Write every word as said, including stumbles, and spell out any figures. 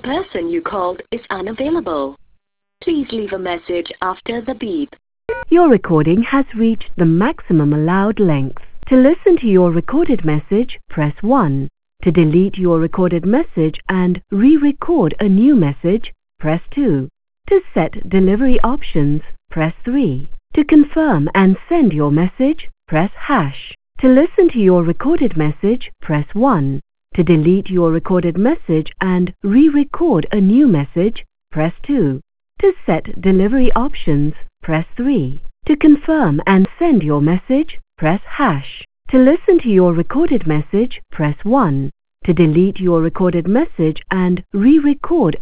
person you called is unavailable. Please leave a message after the beep. Your recording has reached the maximum allowed length. To listen to your recorded message, press one. To delete your recorded message and re-record a new message, press two. To set delivery options, press three. To confirm and send your message, press hash. To listen to your recorded message, press one. To delete your recorded message and re-record a new message, press two. To set delivery options, press three. To confirm and send your message, press hash. To listen to your recorded message, press one. To delete your recorded message and re-record